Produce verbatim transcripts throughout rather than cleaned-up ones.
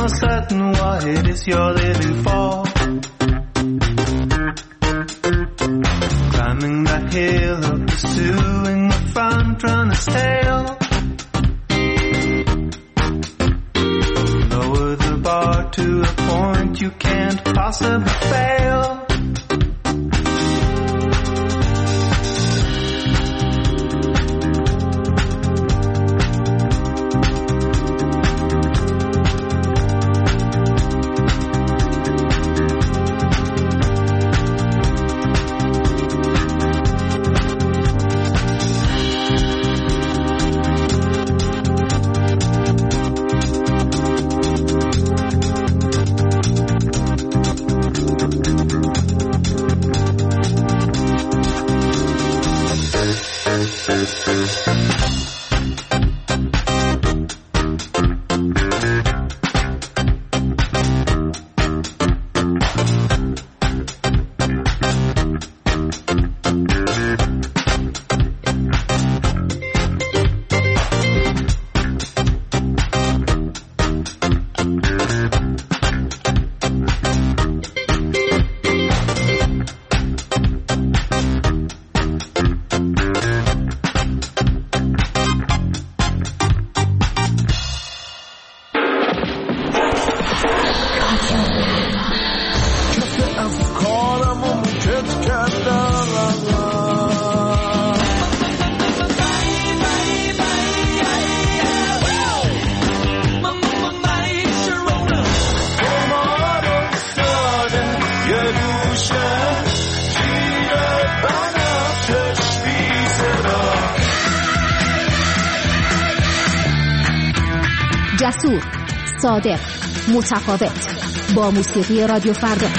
no certain what it is you're living for. Climbing that hill of pursuing the front runner's tail. Lower the bar to a point you can't possibly fail. جسور، صادق، متفاوت، با موسیقی رادیو فردا.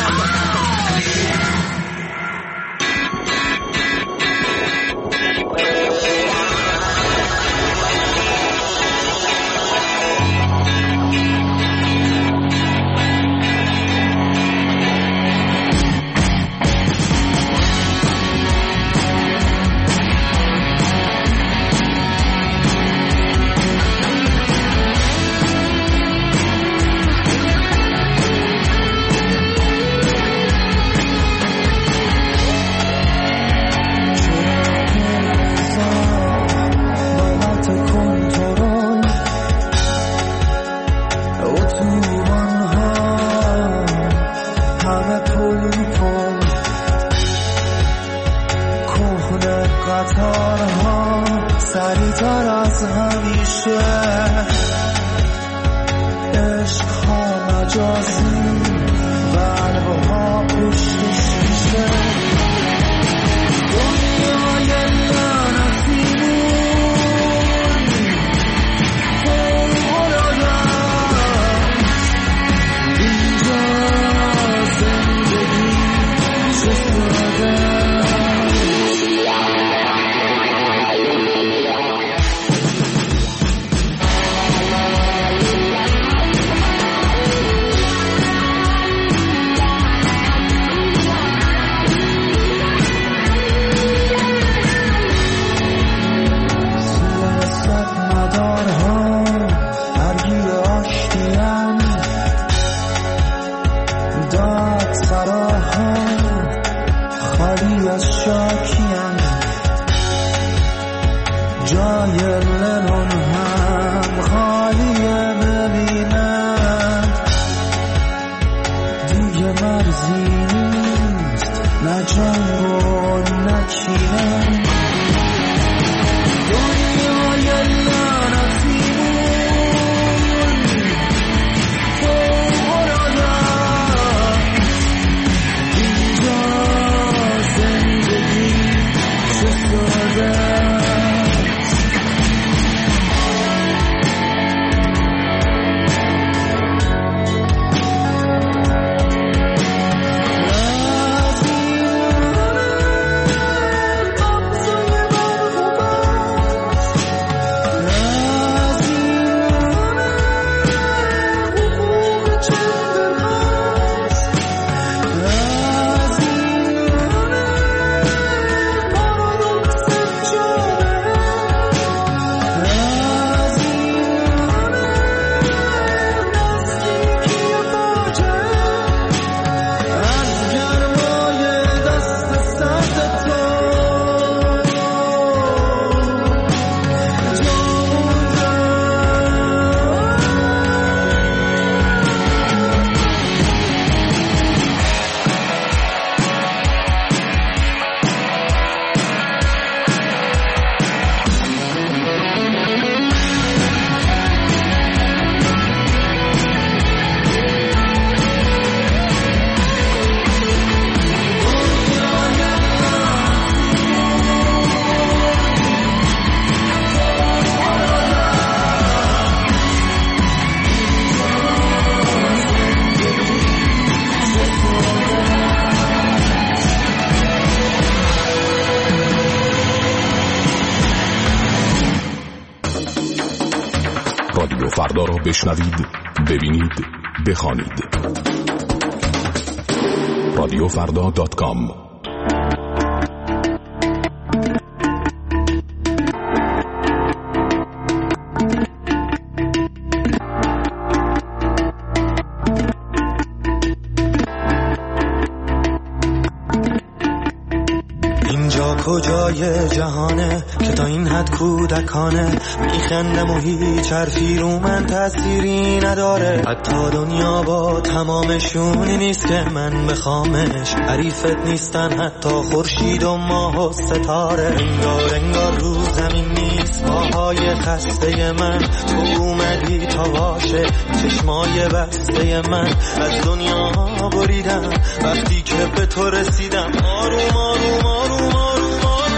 فردا را بشنوید، ببینید، بخوانید. رادیو فردا دات کام. کجای جهانه که تا این حد کودکانه میخندم و هیچ حرفی رو من تأثیری نداره. حتی دنیا با تمامشونی نیست که من بخوامش، حریفت نیستن حتی خورشید و ماه و ستاره. انگار انگار رو زمین نیست پاهای خسته من، تو اومدی تا باشه چشمای بسته من. از دنیا بریدم وقتی که به تو رسیدم، آروم آروم آروم آروم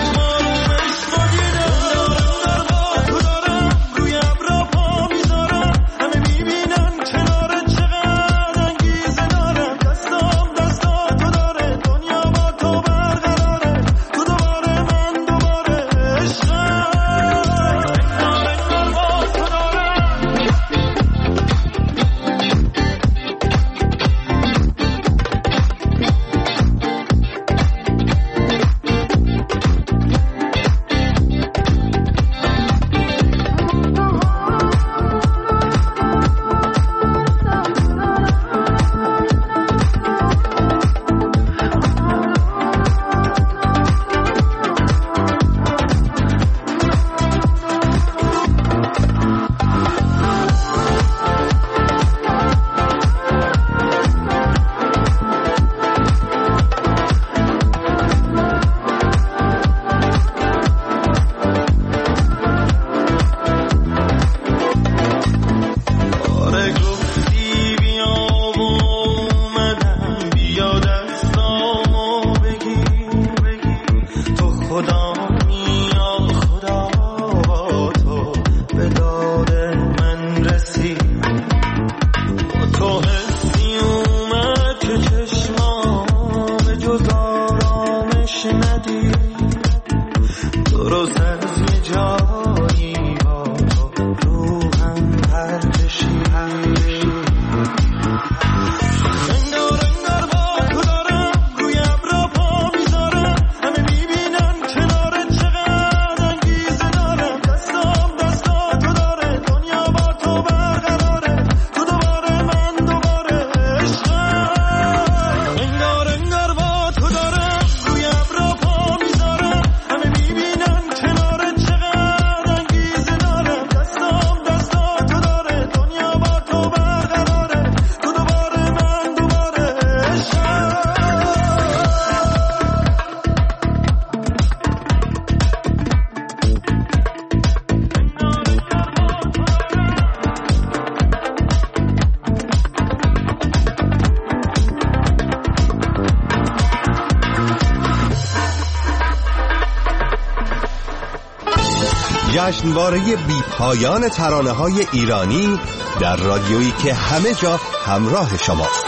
جشنواره بی پایان ترانه‌های ایرانی در رادیویی که همه جا همراه شماست.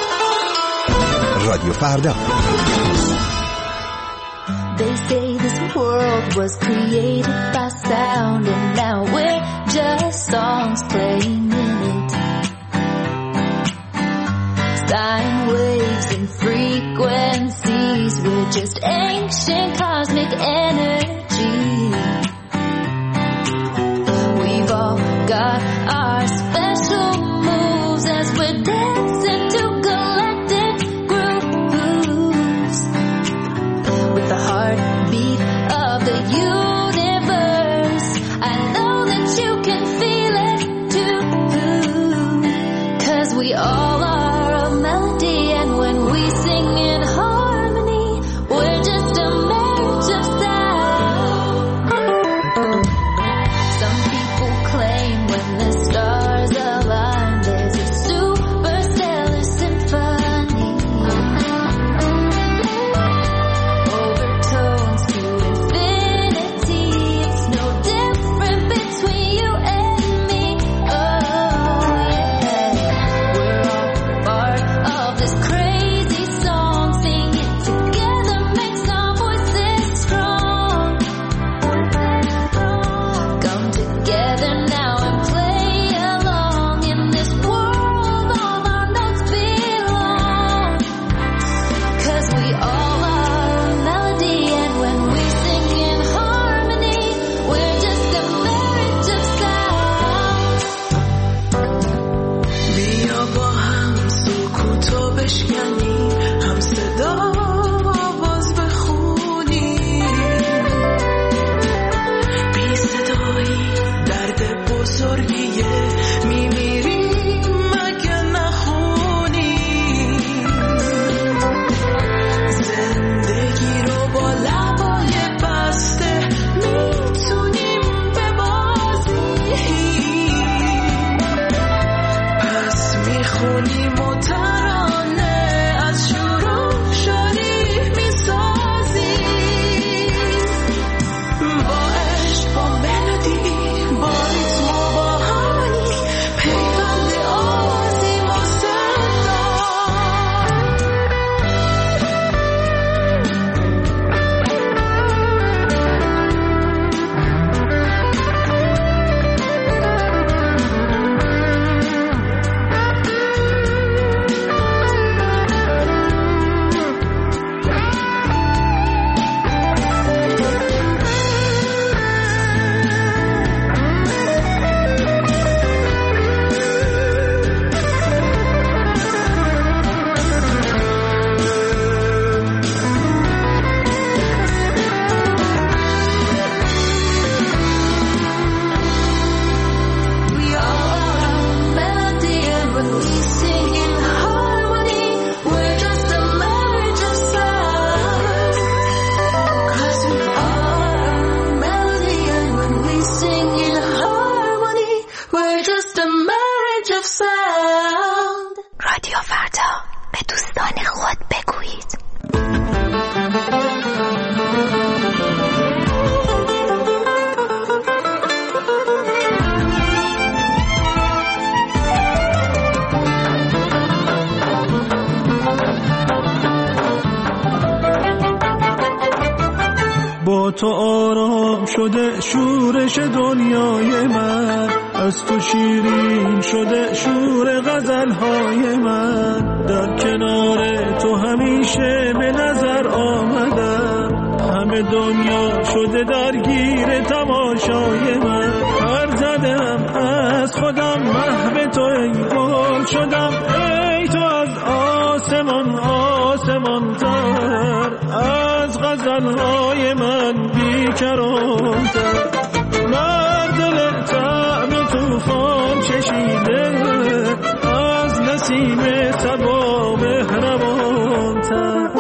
رادیو فردا. They say this world was created by sound and now we're just songs playing in it. Sine waves and frequencies, we're just ancient cosmic energy. We've all got our special moves as we're dancing to galactic grooves. With the heartbeat of the universe, I know that you can feel it too. 'Cause we all are a melody, and when we sing in harmony, we're just a marriage of sound. Some people claim when the stars align, there's a superstellar symphony. Overtones to infinity, it's no different between you and me. Oh yeah, we're all بشکنی، هم صدا آواز بخونی، بی صدایی درد بزرگیه، میمیریم مگه نخونی، زندگی رو با لبای بسته میتونیم ببازیم، پس میخونیم و ترانه از شروع شدی میسازیم، با عشق، با ملودی، با ریتم و با هارمونی، پیوند آوازیم و صدا. We are a melody, and when we sing in harmony, we're just a marriage of sound. 'Cause we are a melody, and when we sing in harmony, we're just a marriage of sound. رادیو فردا، به دوستان خود بگویید. با تو آرام شده شورش دنیای من، از تو شیرین شده شور غزلهای من، در کنار تو همیشه به نظر آمدم، همه دنیا شده درگیر تماشای من، پر زدم از خودم محو تو، ای گل شدم ای تو از آسمان آسمان تر، از غزلهای من بیکران‌تر، بر دل طعم طوفان چشیده، از نسیم صبا مهربان‌تر.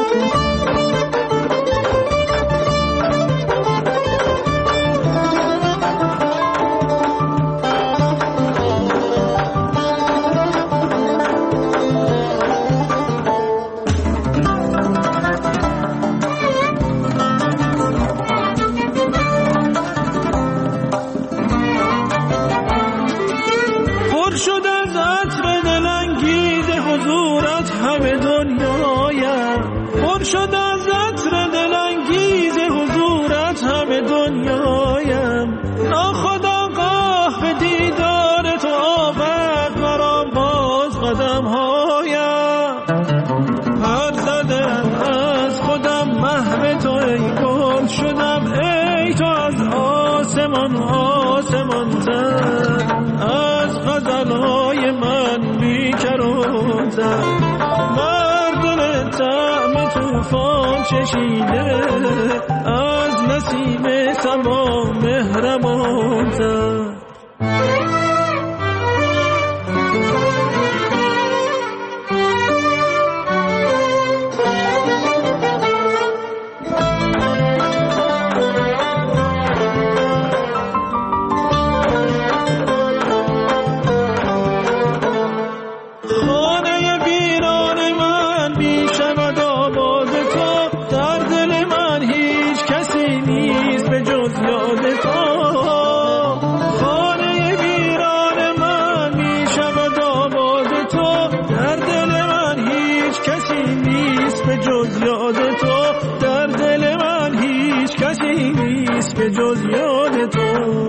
پر شد از عطر دلانگیز حضورت همه دنیایم، پر شد از عطر دلانگیز حضورت همه دنیایم، ناخودآگاه به دیدار تو آورد مرا باز قدمهایم، پر زدم از خودم محو تو، ای گل شدم ای تو از آسمان آسمان تر، از غزلهای من بیکران‌تر، بر دل طعم طوفان چشیده، از نسیم صبا مهربان‌تر. به جز یاد تو.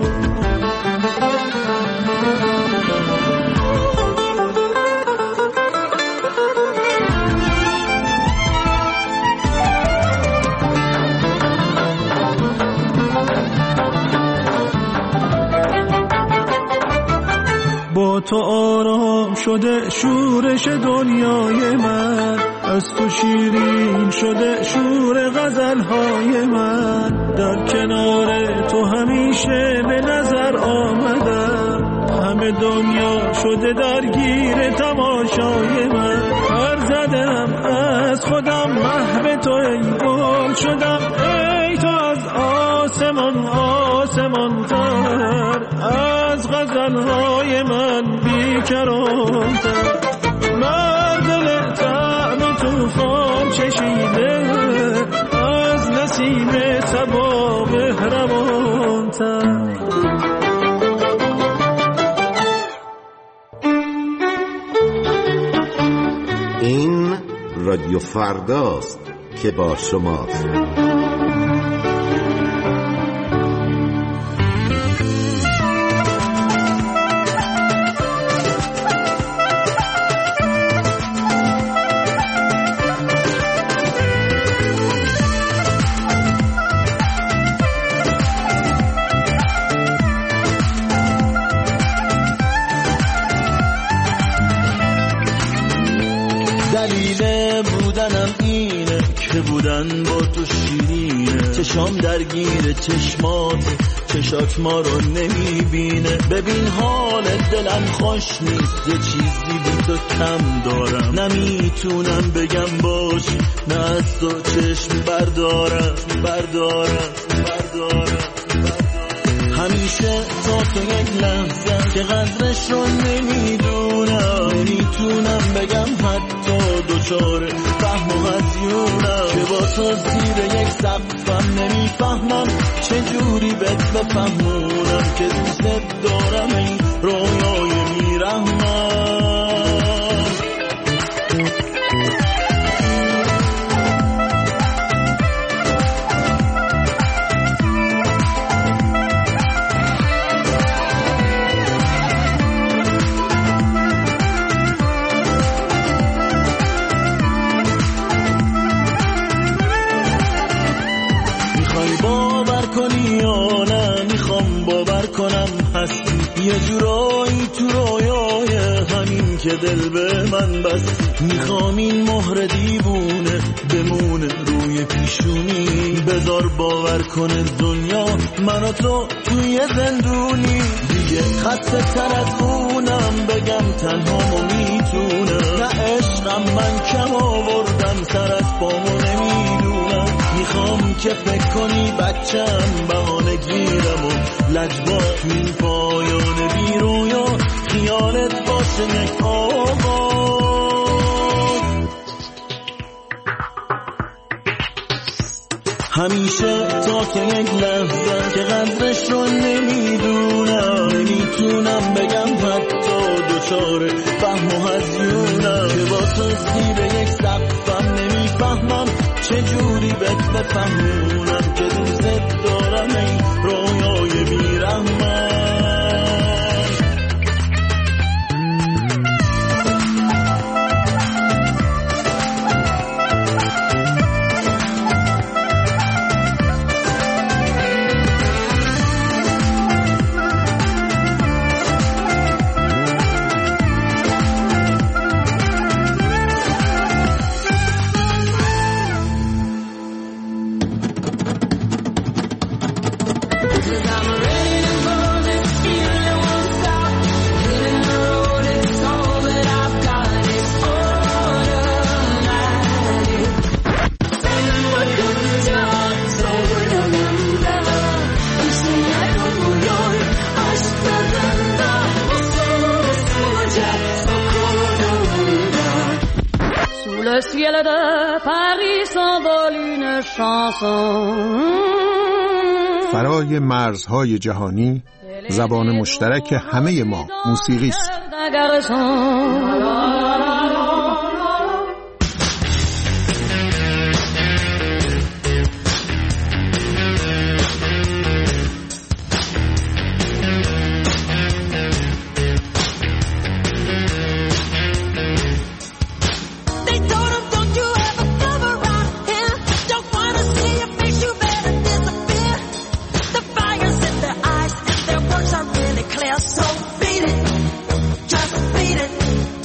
با تو آرام شده شورش دنیای من، از تو شیرین شده شور غزلهای من. در کنار تو همیشه به نظر آمدم، همه دنیا شده درگیر تماشای من. هر زدم از خودم محو تو ای گل شدم، ای تو از آسمان آسمان تر، از غزلهای من بیکران تر. مردل طعم توفان چشیده، از نسیم صبا مهربان تر. این رادیو فرداست که با شماست. با تو شیرینه، چشام درگیر چشمات، چشات ما رو نمیبینه. ببین حال دلم خوش نیست، یه چیزی بی تو کم دارم. نمیتونم بگم باش، نه از تو چشم بردارم بردارم بردارم. همیشه تا تو یک لحظه که قدرش رو نمیدونم، نمیتونم بگم حتی دوچاره فهم و هزیونم، که با تو زیر یک سقفم نمیفهمم چجوری بهت بفهمونم که دوست دارم این رویای میرحمم. یه جورایی تو رویای همین که دل به من بستی. میخوام این مهر دیوونه بمونه روی پیشونی، بذار باور کنه دنیا من و تو توی زندونی. دیگه خسته تر از اونم بگم تنها ما میتونم، نه عشقم من کم آوردم سر از پامو نمیدونم. میخوام که فکر کنی بچم بهانه گیرم و لجبات تو این پایان بی رویا خیالت باشه یک آقا. همیشه تا تو یک لحظه که قدرش رو نمیدونم، نمیتونم بگم حتی دوچاره فهم و هزیونم، که با تو زیر یک سقفم نمیفهمم چجوری بهت بفهمونم که دوست دارم این رویای بیرحمم. Le ciel de Paris s'envole une chanson. فرای مرزهای جهانی زبان مشترک همه ما موسیقی است. So beat it, just beat it.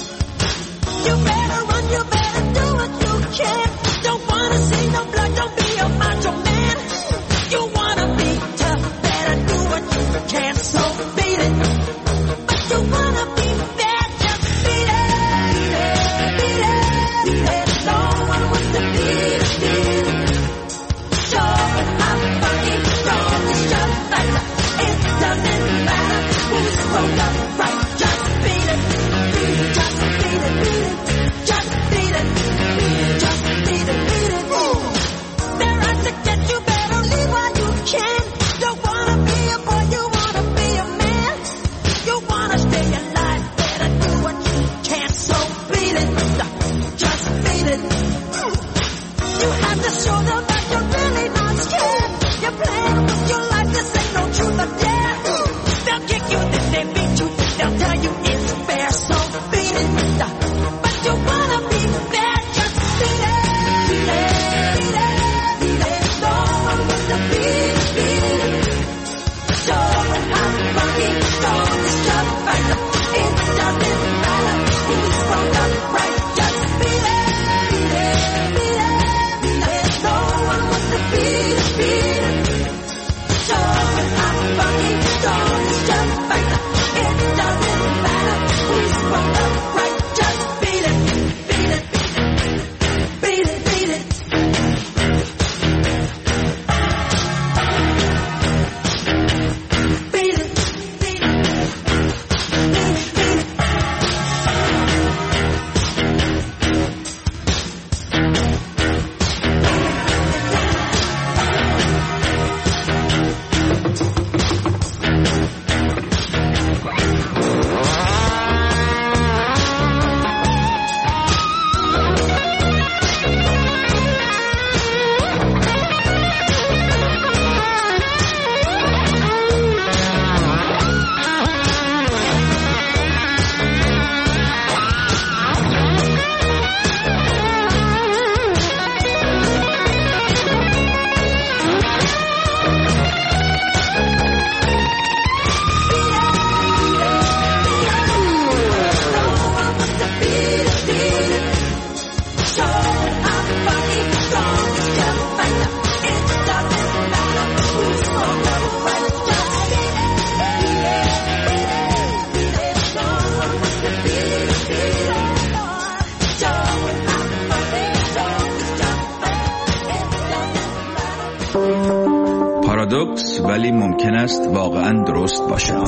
پارادوکس ولی ممکن است واقعا درست باشد.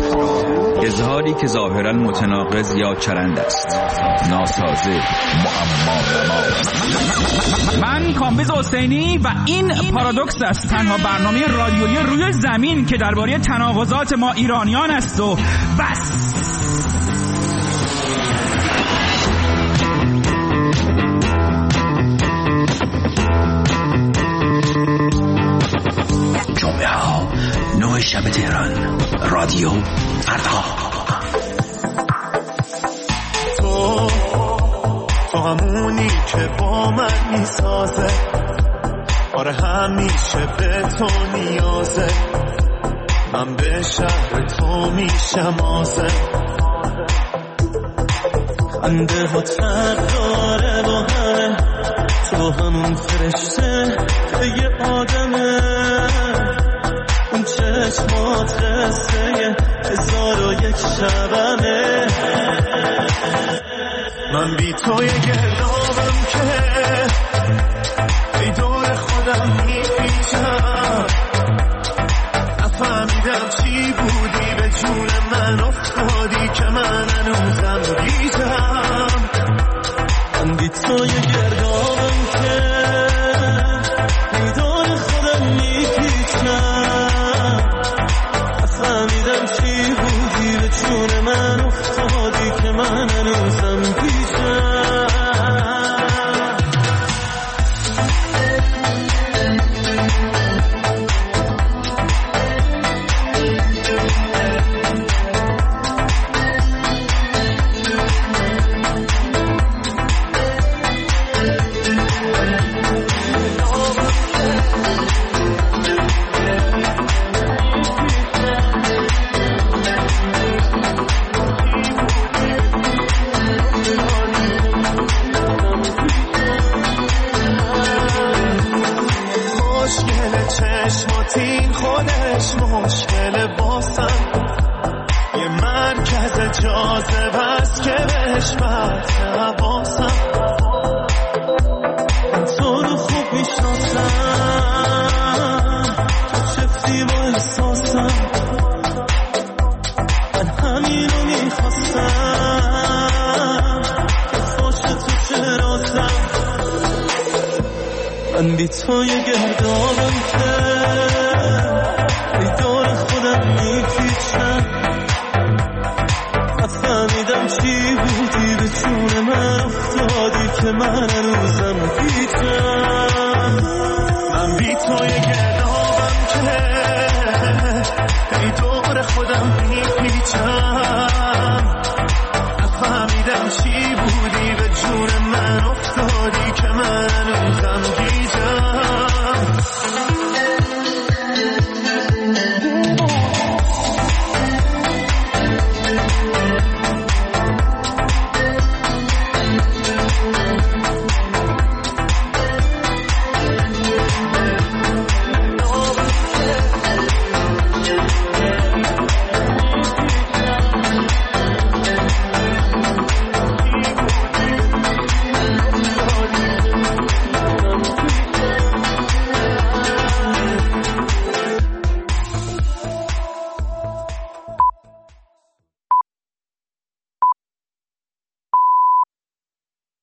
اظهاری که ظاهرا متناقض یا چرند است، ناسازه، معما. من کامبیز حسینی و این پارادوکس است، تنها برنامه رادیویی روی زمین که درباره تناقضات ما ایرانیان است و بس. جمعه ها نه شب تهران، رادیو فردا. تو تو همونی که با من میسازه، آره همیشه به تو نیازه، من به شهر تو میشم آزه. خنده ها فرق داره با همه، تو همون فرشته که یه آدمه، اون چشمات قصه هزار و یک شبمه. من بی تو یه گردابم که ای دور خودم میپیچم، نفهمیدم چی بودی به جون من افتادی که من هنوزم گیجم. من بی تو یه گردابم که ای دور خودم میپیچم، نفهمیدم چی بودی به جون من افتادی که من هنوزم گیجم. من بی توی گردابم که ای دور خودم میپیچم نفهمیدم چی بودی به جون من افتادی که من هنوزم پیچم من بی توی گردابم که ای دور خودم میپیچم